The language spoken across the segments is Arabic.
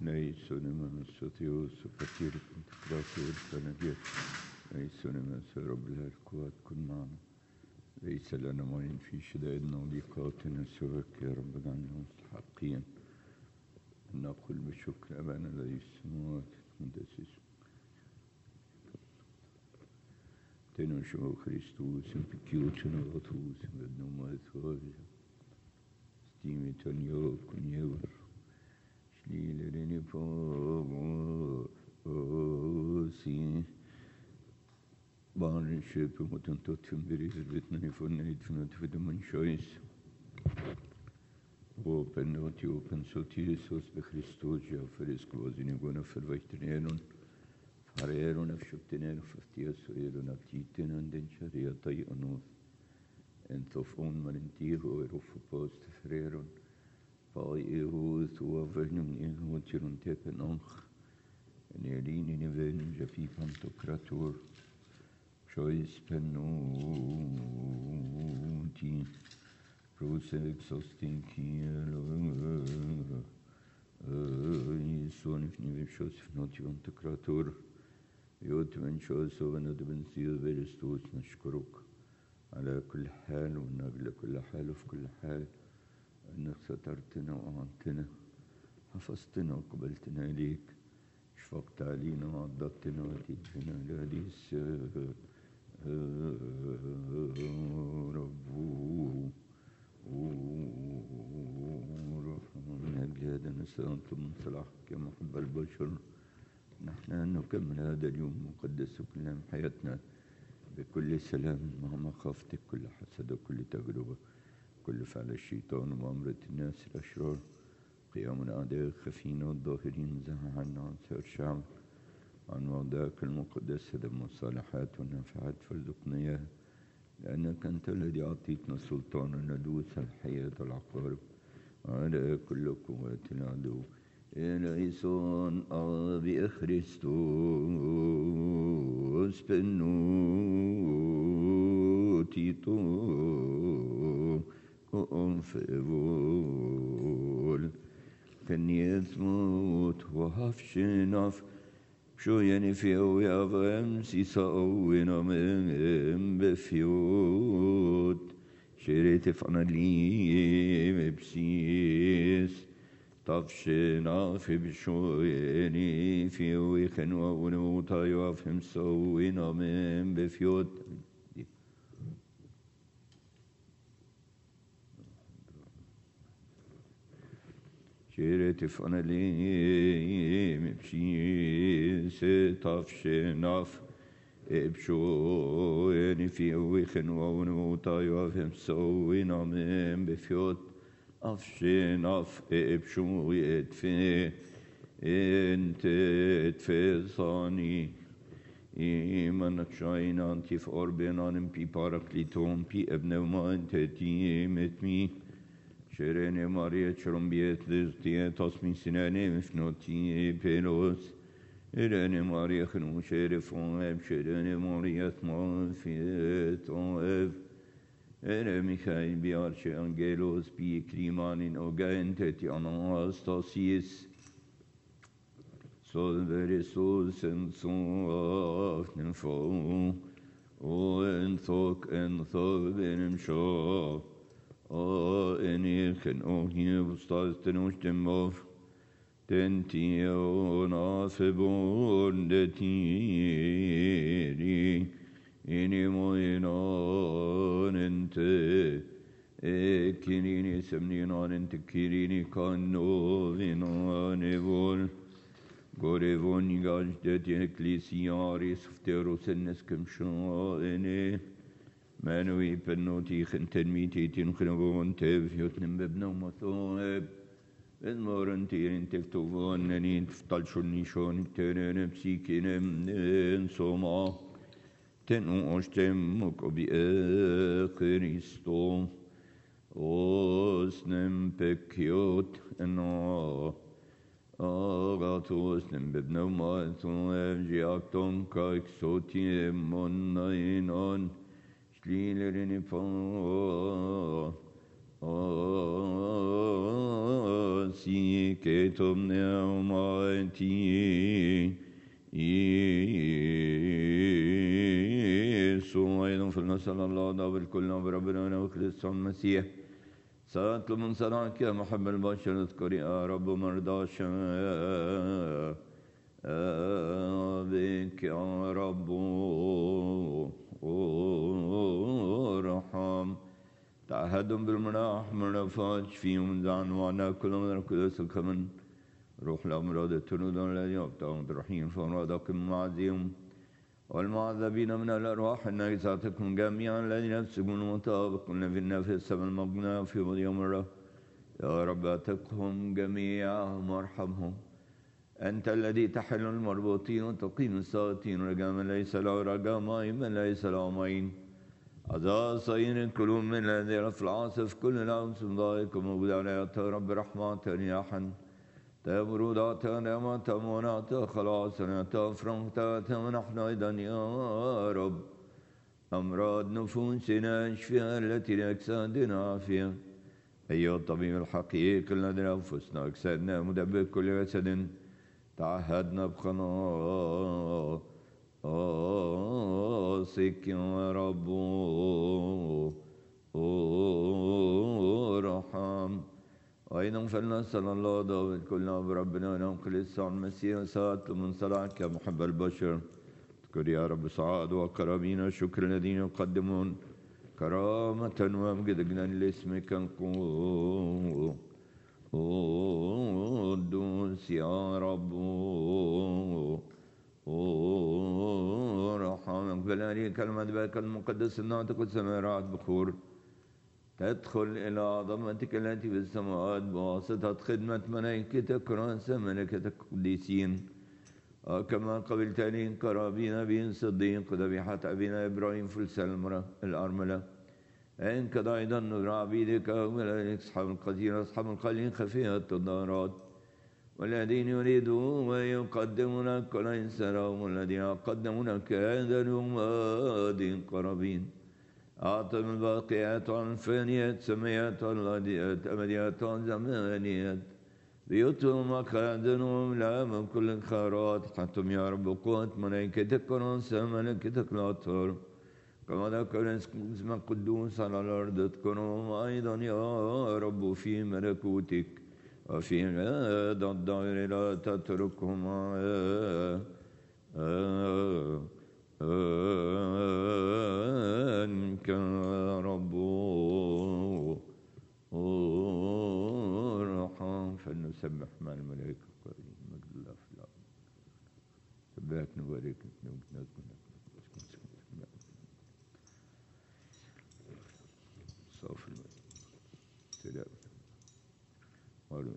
Nej, sonema sotios وكثير انتقراته والفنادير ليس لنا رب الهلكوات كن معنا ليس لنا معين في شدائدنا وضيقاتنا سواك يا رب اجعلنا مستحقين أن نقول بشكر أبانا الذي في السماوات المقدس اسمك تنشو خريستوس بكيوتنا غطوس بدنا ما ثوابها ستيمي تنيو كن يور شليلريني فوسي بارن شيب متن توتفن بريز بيتنا يفون يدفن من شويس Open oti open soti Jesus بخريستوس جا فريسك وزيني قونا فرفايتنيرون فريرون افشبتنيرون ففتياس ويرون ابتيتنون دين شريا طيئنوث انثوف اون مرنتيه ويروف بوست فريرون فايئوث وفهنم إيهو تيرون تيبن أنخ نيريني نيفين جفي بانتوكراتور شويس بنوتي روسك سوستين كيلو يسونف نيفين شوسف نوتي بانتوكراتور يوت من شوسو وندبن سيو بيرستوس نشكرك على كل حال ونقل كل حال وفي كل حال أنك سترتنا وأعنتنا حفظتنا وقبلتنا إليك شفقت علينا وعضدتنا وأتيتنا لهذه رب من أجل هذا نسألك من صلاحك يا محب البشر نحن نكمل هذا اليوم مقدس كل حياتنا بكل سلام مع مخافتك كل حسد وكل تجربة كل فعل الشيطان ومؤامرة الناس الأشرار قيام الأعداء الخفين والظاهرين زهى عنا عن سائر الشعب عن وضعك المقدس دم الصالحات والنافعات فارزقنا إياها لأنك أنت الذي أعطيتنا سلطان أن ندوس الحياة والعقارب على كل قوات العدو إليسون أبي خريستوس بنوتيتو أنفول كان يثموت وهفشناف شو يعني في أوي أفغمسي سأوينا من بفيوت شريت فانا لي مبسيس طفشناف بشو يعني في أوي خنوا ونوتا يوافهم سأوينا من بفيوت شيرت فانا لي مبشيس طفشناف بشو يعني في ويخن ونوتا يوافهم سوينا من بفيوت أفشناف بشو يدفي انت تفصاني إيمانك شاينا انتي في أربنا نمبي باراكليتون بي ابن وما انت تيمتمي شرني ماريا شرمبيت لزتي تصمي سناني مفنوتي بيلوس إرني ماريا خنو شرف واب شرني ماريا ثمافيت واب إرني ميخايل بيارش أنجيلوس بي كريمان أوغانتتي أناستاسيس Solveristus en soften få og en thok en thovenim sjå og en irken og hivstasten og stemmov den tiona förbunde tiri inimoinan inte ekirini semninan inte kirini kanovinan evol Gorevon gajdet ecclesiaris fteros enneskem shaene manui pennoti khentmiti tinkhnovon tevjotnem bebnom thoeb المورنتين تفتوون نين تفتلشون نشون تنين بسيكينم نسوما تنوشتم مكبي كريستو أسنم بكيوت أنا أغاثوس نببنو ماثو أفجياكتون كاكسوتي مناينون شليلرين فا si che tomne umati يسوع أيضا فلنسأل الله دابر كلنا بربنا وكريستوس المسيح صلاة من صلاك يا محب البشر اذكر يا رب مرضاش بك يا رب ارحم تعهدهم بالمناح من رفاج فيهم زعن وعنا كلهم القدس الكمن روح الأمراض التنود الذي يبتغون الرحيم فأمراضكم معزيهم والمعذبين من الأرواح النجساتكم جميعا الذين يفسقون مطابقون في النفس والمغنى في يوم الرب يا رب اتقهم جميعا وارحمهم أنت الذي تحل المربوطين وتقيم الساقطين رجاما ليس له رجاء معين من ليس له معين أذى صين القلوب من الذي في العاصف كل الأمس ضائق موجود عليها يا رب رحمة رياحا تبرودات نعمة منات خلاصنا فرنقات ونحن أيضا يا رب أمراض نفوسنا اشفيها التي لأجسادنا عافية أيها الطبيب الحقيقي الذي أنفسنا أجسادنا مدبر كل جسد تعهدنا بخلاصك يا رب ارحم أيضا فلنسأل الله داود كلنا بربنا ونقل الساعة المسيح ساعة من صلاحك يا محب البشر اذكر يا رب سعاد وكرامين شكر الذين يقدمون كرامة ومجدا لاسمك القدوس يا رب ارحمك بلاريك المذبح المقدس الناطق السماوات بخور تدخل إلى عظمتك التي في السماوات بواسطة خدمة ملائكتك رأس ملكتك القديسين كما قبلتني كرابين بن صديق ذبيحة أبينا إبراهيم فلس الأرملة إن كذا أيضا نور عبيدك أصحاب القتيل أصحاب القليل خفية الدارات والذين يريدون ويقدمون كل إنسان والذين يقدمون كهذا اليوم قرابين أعطم الباقيات الفانيات سميات الغديات أمديات زمانيات بيوتهم وخادنهم لا من كل الخيرات حتم يا رب قوة ملائكتك ونصر ملائكتك لا تر كما ذكر اسمك قدوس على الأرض اذكرهم أيضا يا رب في ملكوتك وفي هذا الدائر لا تتركهم أنك رب ارحم فلنسبح مع الملائكة القائلين مجد الله في الأرض سبحك نبارك صافي سلام وارد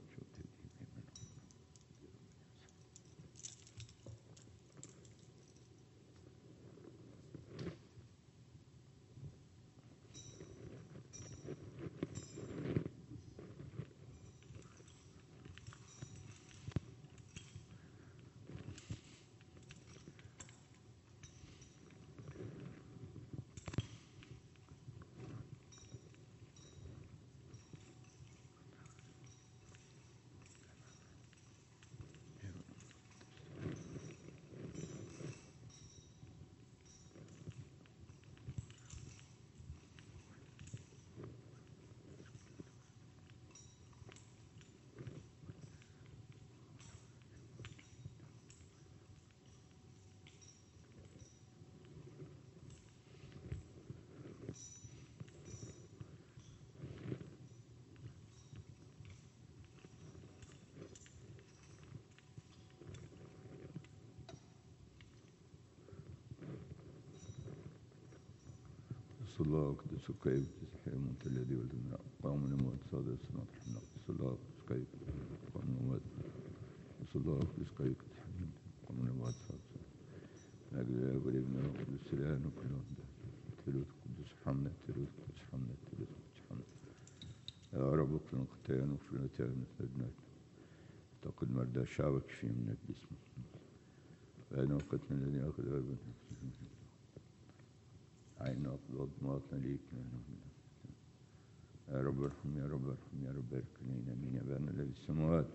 صلى الله قدس كيف تسحيم أنت الذي ولدنا قوم الأموات صادق الصلاة الحمد صلى الله قدس كيف قوم الأموات صلى الله قدس كيف تسحيم قوم الأموات صادق نجل يا ابن قدس الآن وكلهم تلوث قدس حمد تلوث قدس حمد تلوث قدس حمد يا رب اغفر الخطايا واغفر الأتام ابنك تقد مردى شعبك في منك باسمك فأنا وقتنا الذي أخذ أربعة عين أقضى مواطن ليك يا رب ارحم يا رب ارحم يا رب بارك لنا امين يا ابانا الذي في السماوات.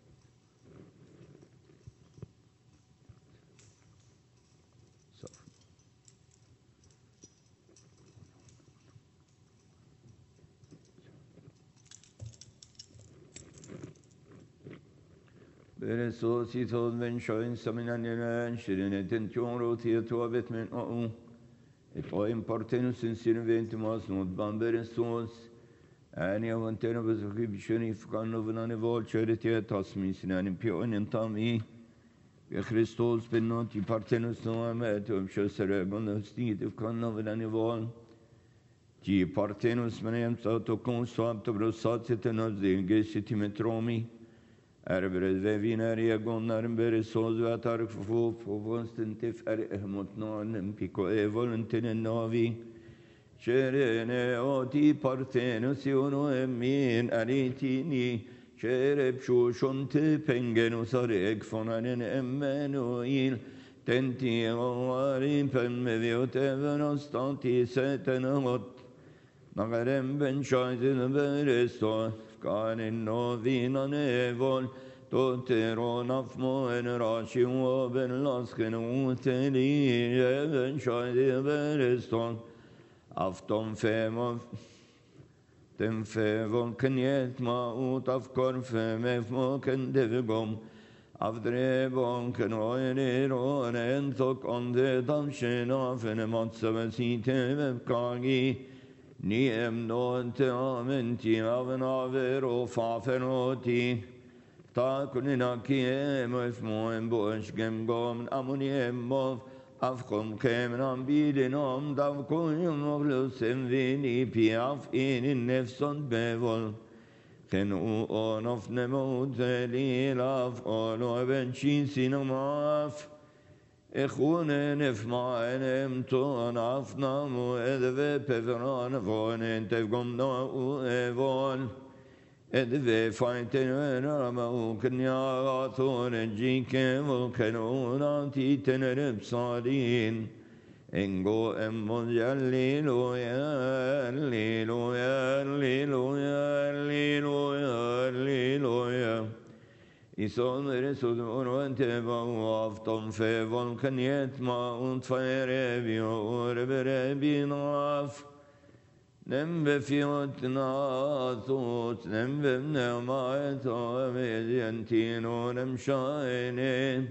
Beresoositot men sjöin saminanien shirinetin tjongrotiet oavet men et oim partenus in sirventumas not bamberesos ani avantena bezukib shenif kanovnane vol cheritet tasmisnanim pionin tami be Christos benoti partenus noamet shosregon stit kanovnane vol ti partenus menem sato consap to brosatitenos de gesitimetromi Erbredvevinari agonnarim beresoz ve atark fufustintif ehmutnonim piko evoluntin novi Şerene oti partenusyono emmin aritini Şerep şuşunti pengenus arek fonanen emmenuil Tenti avarim penmeviyot evenostanti setenot Nagarem ben şaydın beresoz Kanin novinan evol Toteron afmo en rashi o ben lasken uteli ben şaydi bereston Afton femo Tem fevon kenyet ma ut afkor femef mo kendevgom Avdrebon ken oyeron en tok onde damşena fenemat sevesite vevkagi Niem non te amenti avnavero fafenoti ta kunina kiem efmoem bosh gemgom amuniem mov afkom kemenam bidinom davkoyum ovlusem vini piaf in nefson bevol kenu onof nemoteli laf ono benchi sinomaf Ekhune nefmaenem ton afnamu edve pevran vonen tevgomna u evon edve fainten rama knya ton jike volkanuna titenerep sadin engo emmon hallelujah hallelujah hallelujah hallelujah hallelujah Ison resud urvante afton fevon kanyet ma und ferebio berebinaf nembe fiotna tot nembe nemaet amediantino nemshayne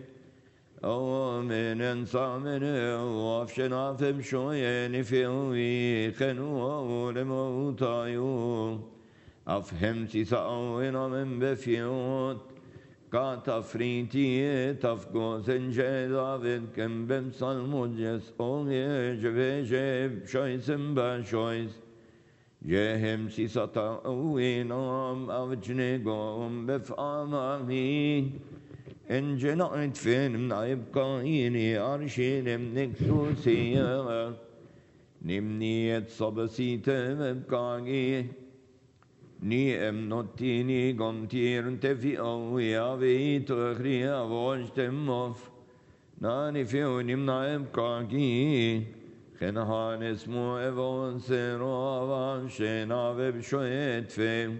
Amen samene afshenafem shoyeni fiwi khenu lemotayu afhem tisa'in amen befiot Kata friti tafgozen jedavet kembem salmodjes olje jevejeb shoysem ba shoys Jehem sisata uinam avjnegom befamami Enjenait fenim naibkaini arshinem neksusiya Nimniyet sabasite vebkagi Ni emnotini gomtirun tefi awia vito khria vojtemov Nani fionim naem kagi Khenhan esmu evon seravan Shena shoet fe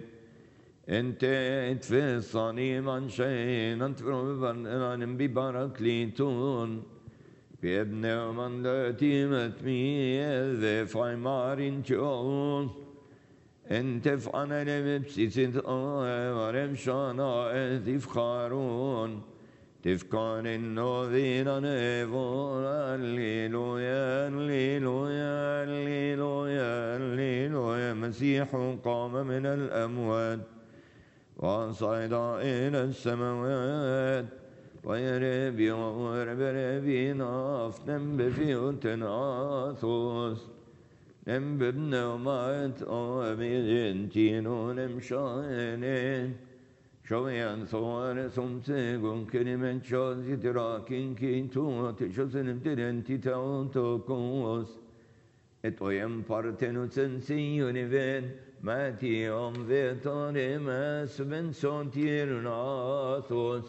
Ente etfe saniman shein Antfrovan enanim bibaraklitun Bebne man dötimet mi Ve faymarin çol En tef'anene bsisit varem şana tifkarun Tifkanin novinan evon Alleluya, alleluya, alleluya, alleluya Mesihun qama minel emvad Vasayda ilel semavad Vayrebi verberebi nafnem befiyuten athos Nembebne umayet amidin tino nemşayene Şoyan soğare somsegun kelimen çazi tirakin kintu Teşosenim direnti teontokos Et oyem partenusen siyoniven Matiyam ve taremes ben sontirun athos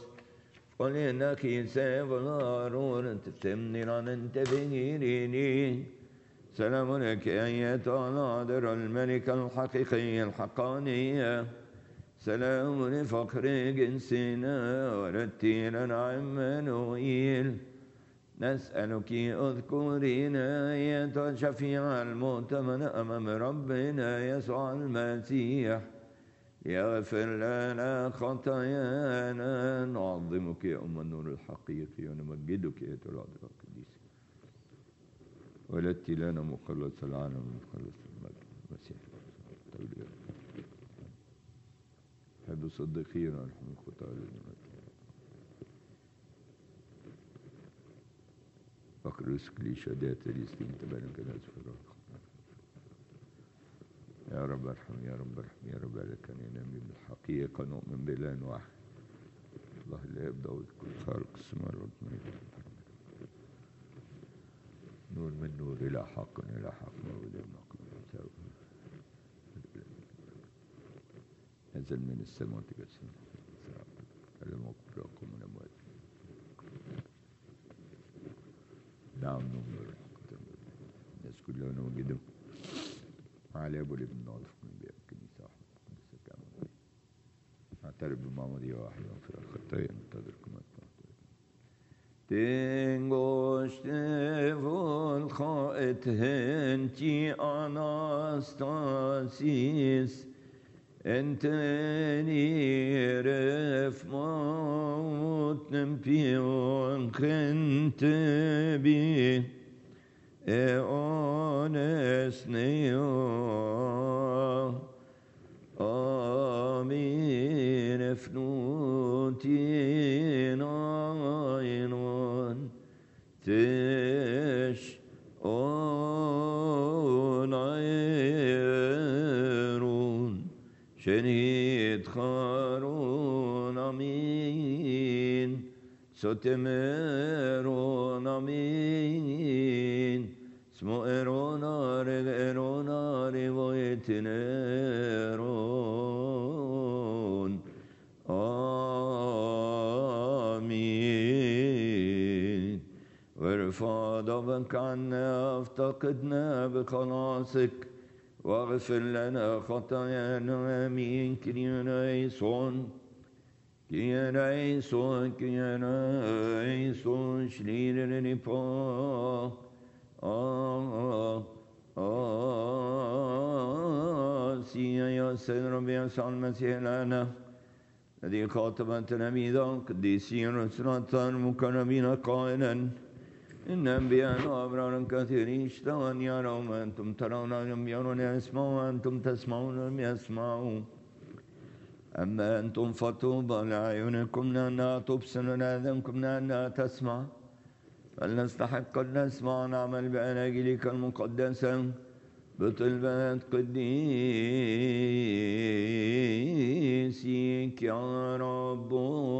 Olenaki sevalarun Temniranen tebegirini سلام لك أيتها العذراء الملكة الحقيقية الحقانية. سلام لفقر جنسنا ورتيل عمانوئيل. نسألك اذكرينا أيتها شفيع المؤتمن أمام ربنا يسوع المسيح يغفر لنا خطايانا. نعظمك يا أم النور الحقيقي ونمجدك يا العذراء القديسة. ولدت لنا مخلص العالم مخلص المسيح. حب صديقين ونحن الخطاة أقرسك لي شهادات ريستين تبارك الناس في الروح. يا رب ارحم يا رب ارحم يا رب لك ننامي بالحقيقة نؤمن بإله واحد الله لا يبدأ كل خالق السماء والأرض نور من نور إلى حق إلى حق مولى المقام نزل من السماء تجسم على مقبركم من أموات نعم نور الناس كلها نوجدهم على أبو الابن ناطق من بيئة الكنيسة قدس كامل اعترف بمعمودية واحدة في الخطايا ننتظركم تنگشته والخائط هنتي أناستاسيس انتني رفموت نمبيون خنتبي اونس نيو آمين فنوتين عينون تش عيرون شنيد خارون آمين ستمرون آمين اسمو إروناري ويتنيرون آمين. وارفع ضبك عنا افتقدنا بخلاصك واغفر لنا خطايانا آمين. كريونايسون كريونايسون شليل ريبا سيا يا سيد ربي يسوع المسيح لنا الذي خاطبت نبينا قديسين رسولنا المكرمين قائلا إن أنبياء وأبرار كثيرين اشتهوا أن يروا ما أنتم ترون لم يروا يسمعوا وأنتم تسمعون لم يسمعوا. أما أنتم فطوبى لأعينكم لأنها تبصر ولآذانكم لأنها تسمع. فلنستحق أن نسمع ونعمل بأناجيلك المقدسة بطلبات قديسيك يا رب.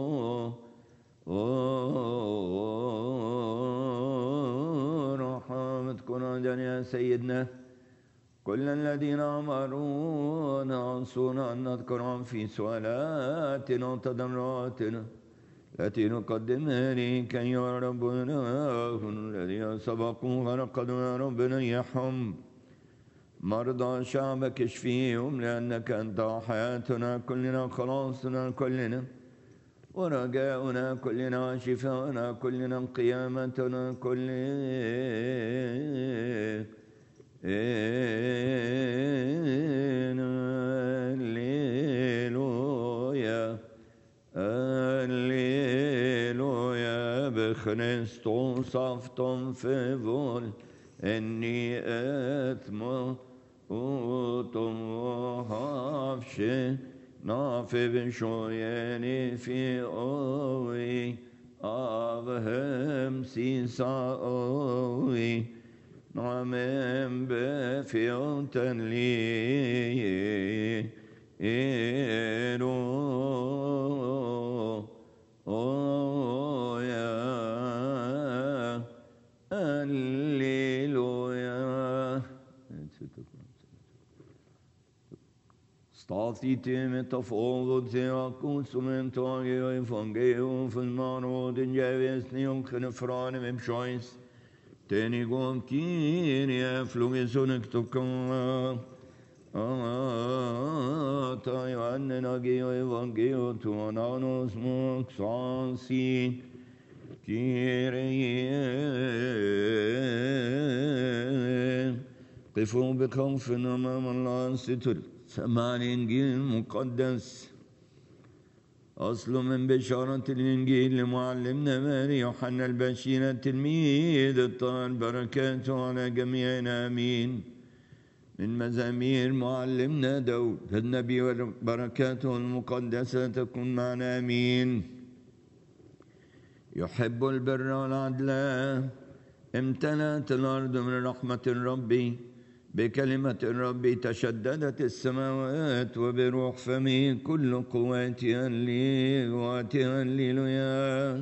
رحمتكم يا سيدنا كل الذين أمرونا أنصرنا أن نذكرهم في سؤالاتنا وتضرعاتنا التي نقدمها لك يا ربنا الذين سبقوا ورقدوا يا ربنا يرحم مرضى شعبك اشفيهم لأنك أنت حياتنا كلنا خلاصنا كلنا ورجاؤنا كلنا شفاؤنا كلنا قيامتنا كلنا. هللويا هللويا بخريستوس أفتم في فول إني أثم أوتم وحفشي نافي بشويني في أوي أبهم سيسا أوي نعمم بفيوتن لي إيرو يا هللويا. Statite metaforer til akkurat som en tager og evangelium for marod en jævesning og kunne fra dem en sjøys tenigom Kyrie flugisonektoka. Ta Ioannen agio evangio tuonanos moxansi. Kyrie قفوا بخوف أمام الله ستر سماع الإنجيل المقدس. أصل من بشارة الإنجيل لمعلمنا ماري يوحنا البشير التلميذ الطاهر بركاته على جميعنا آمين. من مزامير معلمنا داود النبي وبركاته المقدسة تكون معنا آمين. يحب البر والعدل، امتلأت الأرض من رحمة الرب، بكلمة الرب تشددت السماوات، وبروح فمه كل قواتها هللويا.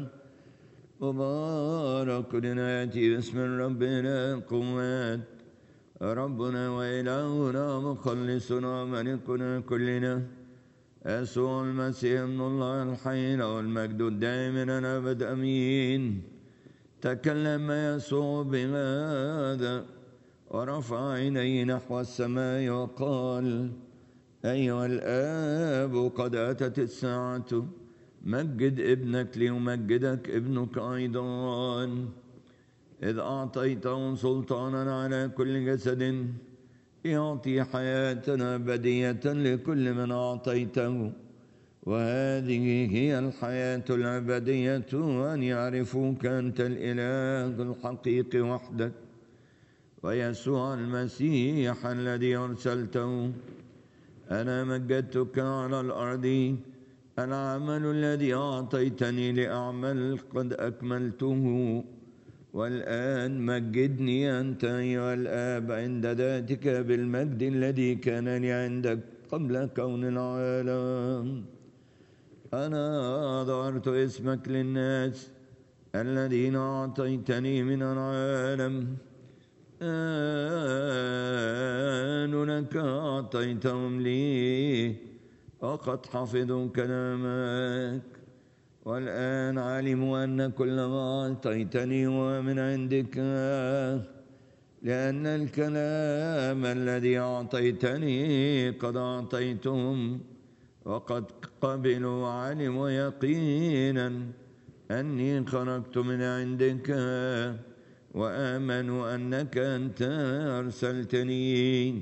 مبارك يأتي باسم الرب إلى قوات، ربنا وإلهنا مخلصنا ملكنا كلنا يسوع المسيح ابن الله الحي له المجد الدائم إلى الأبد آمين. تكلم يسوع بهذا ورفع عينيه نحو السماء وقال: أيها الآب قد أتت الساعة، مجد ابنك ليمجدك ابنك أيضا، إذ أعطيته سلطانا على كل جسد يعطي حياة أبدية لكل من أعطيته، وهذه هي الحياة الأبدية أن يعرفوك أنت الإله الحقيقي وحدك، ويسوع المسيح الذي أرسلته. أنا مجدتك على الأرض، العمل الذي أعطيتني لأعمل قد أكملته، والآن مجدني أنت أيها الآب عند ذاتك بالمجد الذي كان لي عندك قبل كون العالم. أنا ظهرت اسمك للناس الذين أعطيتني من العالم، أنك أعطيتهم لي وقد حفظوا كلامك، والآن علموا أن كل ما أعطيتني هو من عندك، لأن الكلام الذي أعطيتني قد أعطيتهم، وقد قبلوا وعلموا يقينا أني خرجت من عندك، وآمنوا أنك أنت أرسلتني.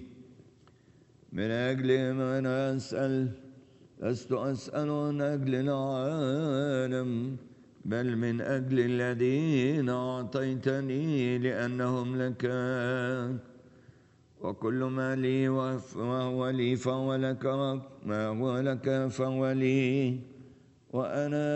من أجل ما أنا أسأل، لست أسأل عن أجل العالم، بل من أجل الذين أعطيتني لأنهم لك، وكل ما لي وهو لي فهو لك، ما هو لك فهو لي، وأنا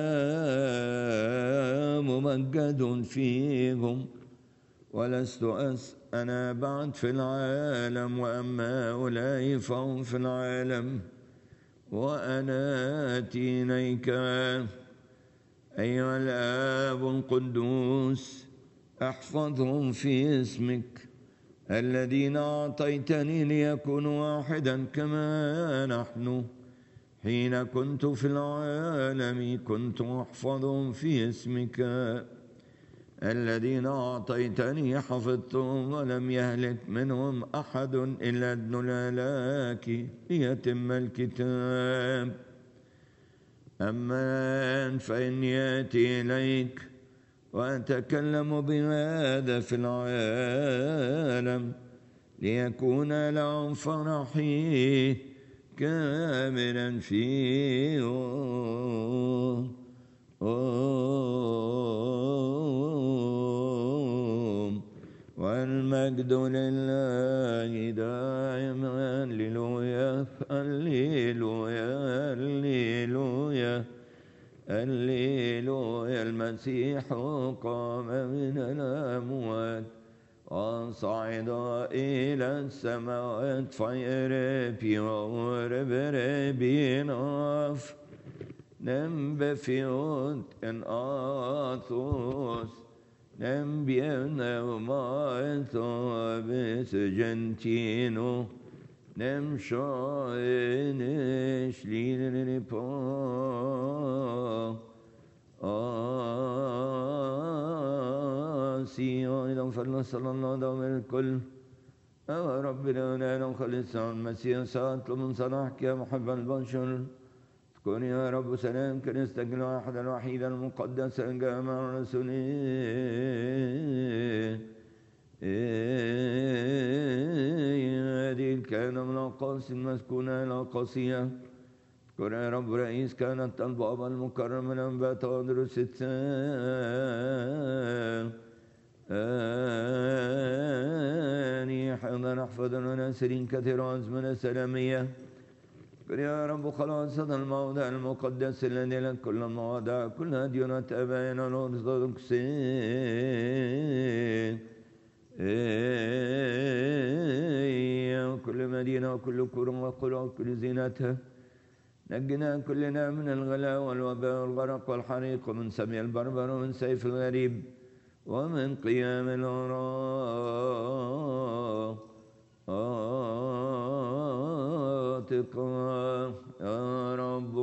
ممجد فيهم، ولست أنا بعد في العالم، وأما هؤلاء فهم في العالم، وأنا آتي إليك. أيها الآب القدوس، احفظهم في اسمك الذين أعطيتني ليكونوا واحدا كما نحن. حين كنت في العالم كنت أحفظهم في اسمك، الذين أعطيتني حفظتهم، ولم يهلك منهم أحد إلا ابن الهلاك ليتم الكتاب. أما فإني آتي إليك وأتكلم بهذا في العالم، ليكون لهم فرحي كاملا فيهم، والمجد لله دائما. هللويا هللويا هللويا هللويا. المسيح قام من الأموات وصعد إلى السماوات، فيربي وربربي ناف نمبفيوت إن آثوس نمبينا ومايتو بسجنتينو نمشاينش لينبا المسيح أيضا فلنصل الله دوم الكل ربنا لا نخلص عن المسيح سأطلب من صلاحك يا محب البشر تكون يا رب سلام كنيستك الواحد الوحيد المقدس جامع رسولين هذه الكائنة من الأقاصي المسكونة إلى قاسية اذكر يا رب رئيس كانت البابا المكرم من أنباء تدرس الثاني حضر احفظنا ناسرين كثيرا أزمنة سلامية اذكر يا رب خلاص هذا الموضع المقدس الذي لك كل المواضع كل ديانات أبائنا الأرثوذكسيين كل مدينة وكل قرى وقرى وكل زينتها نجنا كلنا من الغلاء والوباء والغرق والحريق ومن سمي البربر ومن سيف الغريب ومن قيام العراتق يا رب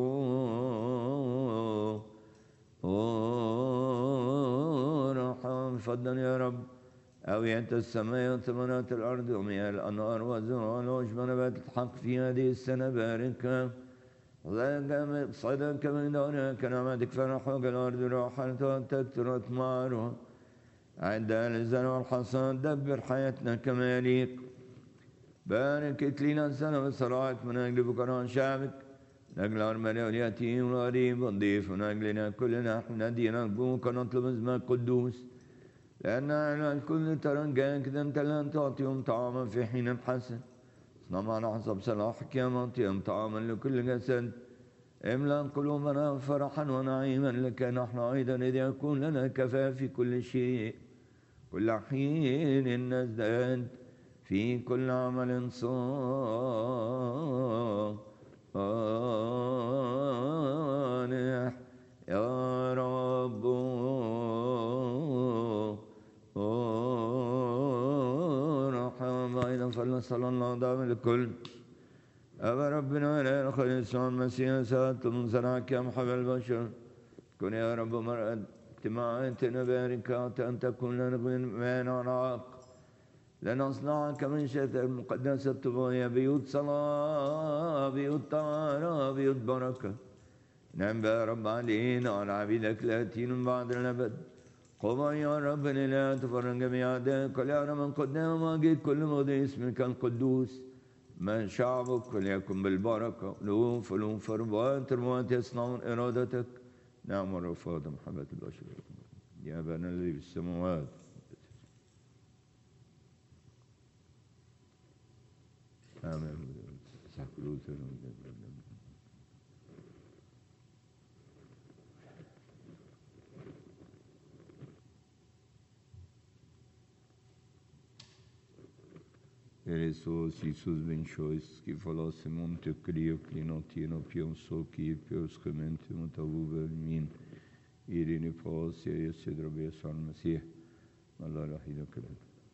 ارحم فضلا يا رب أوية السماء وثمرات الأرض ومياه الأنهار والزرع والعشب ونبات الحق في هذه السنة باركها صدقك من دونها كنعمتك فرحوك الأرض روحا تكثر أثمارها أعدها للزرع والحصاد دبر حياتنا كما يليق بارك لنا السنة وصلاحك من أجل بكران شعبك من أجل أرملة واليتيم والغريب والضيف من أجلنا كلنا احنا دينا نرجوك ونطلب اسمك القدوس لأن على الكل ترجاك إذا أنت لن تعطيهم طعاما في حين حسن اصنع معنا حسب صلاحك يا معطيهم طعاما لكل جسد املأ قلوبنا فرحا ونعيما لك نحن أيضا إذ يكون لنا كفاء في كل شيء كل حين نزداد في كل عمل صالح يا رب أيضا فلنصل الله دام الكل أبا ربنا لا نخلص عن المسيح سألت من صنعك يا محب البشر كن يا رب مرأة اجتماعاتنا باركات أن تكون لنا غنى عراق لنصنعك من شتى المقدسة الطبية بيوت صلاة بيوت طهارة بيوت بركة نعم يا رب علينا وعلى عبيدك الآتين من بعد الأبد قم يا رب لا تفرق جميع أعدائك ولا من قدام واجد كل ماضي اسمك القدوس من شعبك وليكن بالبركة لوف ولوف فربوات ربوات يصنعون إرادتك نعم الرفاض محبة البشر يا أبانا الذي في السماوات آمين Jesus benchois que falasse muito crio que não tinha pienso que piosamente متوبة من إيرين فاسيا يسيد ربي يسوع المسيح الله الوحيد كله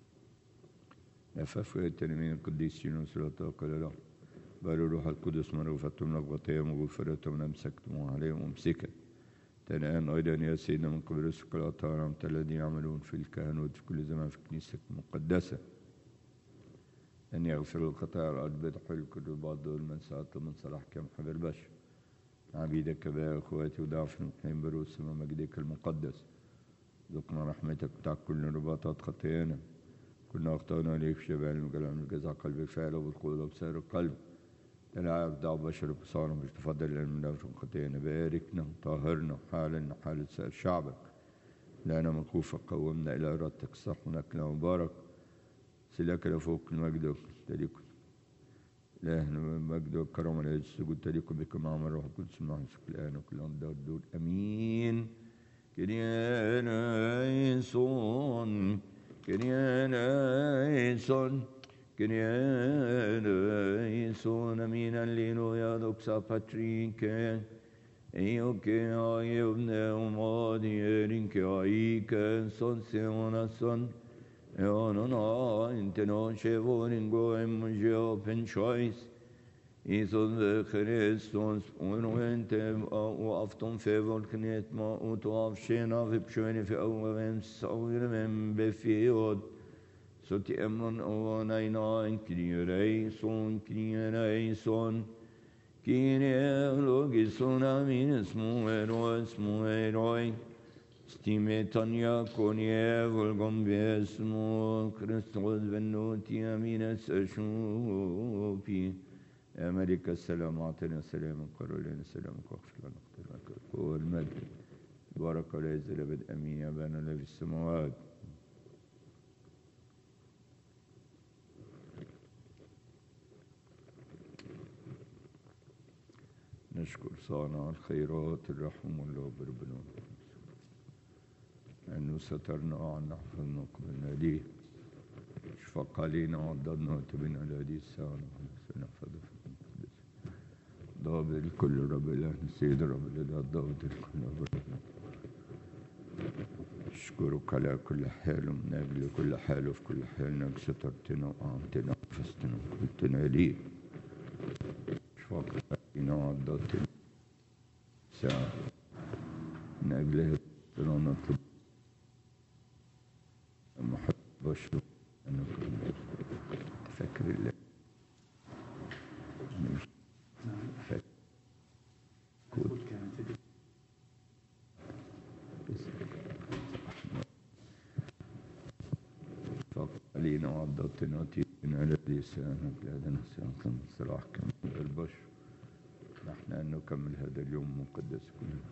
نففوا التلميذ القديسين وصلاة قال له بل الروح القدس معروفتهم لخبطيهم وغفرتهم أمسكتم عليهم ومسكت الآن أيضا يا سيدنا من قبل رسل الأطهار الذين يعملون في الكهنوت في كل زمان في كنيستك المقدسة أن يغفر الخطايا الأرض بتحل كل بعض دول من ساعته من صلاحك يا محب البشر عبيدك يا أخواتي ودعف نحن بروس من مجدك المقدس ذقنا رحمتك بتاع كل رباطات خطايانا كنا أخطأنا إليك في شباب المجال من جزاء قلب الفعل وبالقول وبسائر القلب لا أبدع بشر بصارنا مش تفضل من دفع خطايانا باركنا طهرنا حالنا حال سائر شعبك لنا مكوفة قومنا إلى إرادتك صحنا لنا مبارك سلاك لفوق المجد تليكم لهنا المجد والكرم والسجود تليكم بكم مع الروح القدس المعصوم الآن وكل أن دور أمين كريانايسون كريانايسون كريانايسون أمين اللينو يا دوكسا باتريك أيوكي أيوبنا ومادي رينك أيكا سون سيونا سون no, inte non c'è volingo e mungio penchois Jesus Christus, unoentem och afton för vårt knätma och avtjäna för psköne för åren saurem befeod så till ämnen och nejna en kriereison kineologison amin små eroi stimetania konie volgom besmo Kristus venuti amines ashupi أمريكا السلام أعطنا السلام قرر لنا السلام واغفر لنا اختلاك والمجد بارك ولا يزال أبد أمين يا أبانا الذي في السماوات نشكر صانع الخيرات الرحم والله بربنا أنه سترنا وعنا حفظنا قبلنا ليه اشفق علينا وعضدنا وتبنا لهذه الساعة ونحفظه ضابط الكل رب الله السيد رب الله ضابط الكل رب الله أشكرك على كل حال ومن أجل كل حال وفي كل حال إنك سترتنا وأعطنا وحفظتنا وقلتنا ليه اشفقت علينا وعضدتنا ساعة من أجلها نطلب محب بشر أنك فكر الله علينا وعضتنا وتينا على لسانك لهذا نسألك من صلاح كمال البشر نحن أن نكمل هذا اليوم مقدس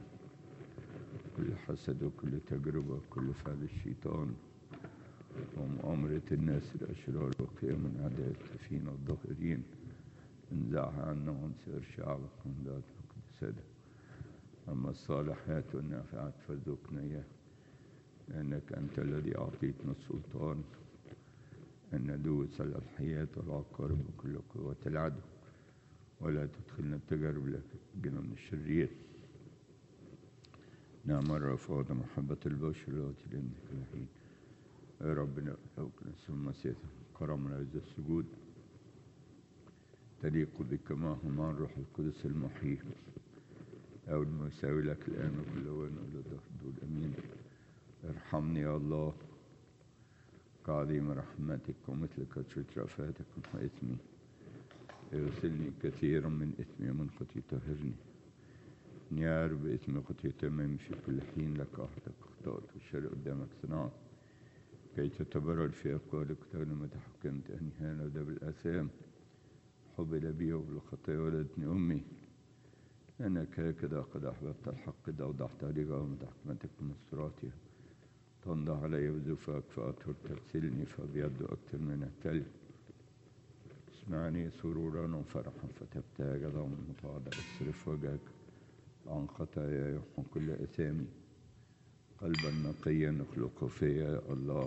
كل حسد وكل تجربة وكل فعل الشيطان ومؤامرة الناس الأشرار وقيام أعداء فينا الظاهرين انزعها عنا وعن سائر شعبك من ذات القدسة أما الصالحات والنافعات فارزقنا إياها لأنك أنت الذي أعطيتنا السلطان أن ندوس على الحياة والعقارب وكل قوة العدو ولا تدخلنا التجارب لكن نجنا من الشرير نعم الرفاضة محبة البشر التي لأنك الحين يا ربنا أوكنا ثم سيئة كرمنا عز السجود تليق بك معهم مع الروح القدس المحيي أول ما يساوي لك الآن وكل وين ولا دول أمين ارحمني يا الله كعظيم رحمتك ومثل كثرة رأفاتك وإثمي يغسلني كثيرا من إثمي ومن خطي طهرني يا رب إثمي خطي تمام في كل حين لك أحدك أخطأت والشر قدامك صنعت كي تتبرر في أقوالك وتغنى متى حكمت أنهانا وده بالآثام حبل بي وبالخطايا ولدتني أمي أنك هكذا قد أحببت الحق إذا أوضحت علي غامض حكمتك ومسراتها تنضح علي بزفاك فأطهر تغسلني فأبيض أكثر من التلج اسمعني سرورا وفرحا فتبتهج ضم المتواضع اصرف وجهك عن خطاياي وعن كل أثامي قلبا نقيا اخلقه فيا يا الله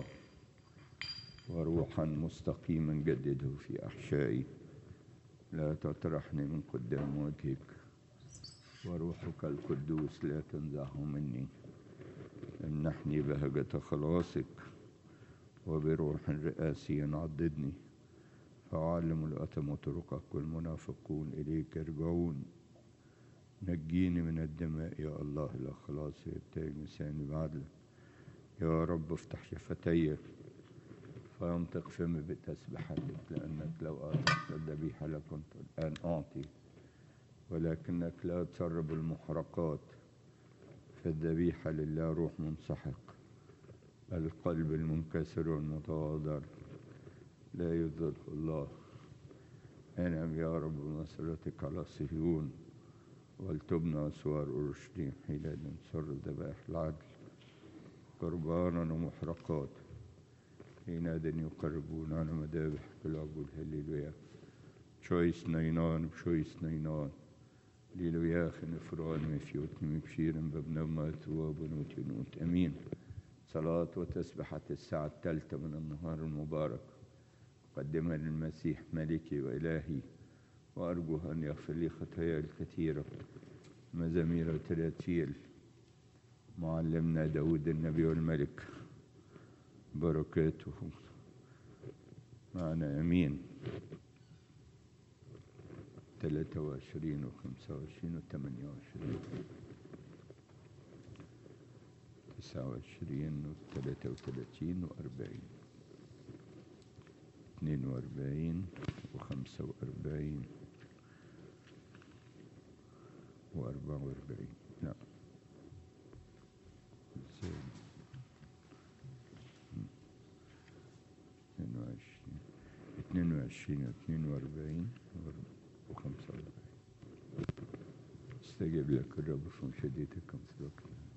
وروحا مستقيما جدده في أحشائي لا تطرحني من قدام وجهك وروحك القدوس لا تنزعه مني امنحني بهجة خلاصك وبروح رئاسي عضدني فعلم الأثم طرقك والمنافقون إليك يرجعون نجيني من الدماء يا الله إلى خلاصي ابتهج لساني بعدلك يا رب افتح شفتي فينطق فمي بتسبحتك لأنك لو أعطيت الذبيحة لكنت الآن أعطي ولكنك لا تسرب المحرقات فالذبيحة لله روح منسحق القلب المنكسر والمتواضع لا يذله الله أنعم يا رب بمسرتك على صهيون ولتبنى أسوار أورشليم حين ننصر ذبائح العدل قربانا ومحرقات حينئذ يقربون على مذابح العبود هللويا شويس نينان بشويس نينان ليلويا خنفران مفيوتني مبشيرا بابنما ثواب ونوت أمين صلاة وتسبحة الساعة الثالثة من النهار المبارك قدمها للمسيح ملكي وإلهي وأرجو أن يغفر لي خطاياي الكثيرة مزامير وتراتيل معلمنا داود النبي والملك بركاته معنا أمين 23 و25 و28 29 و33 و40 42 و45 و44 لا 22 و42 و45 استجب لك الرب في مشديتكم في الوقت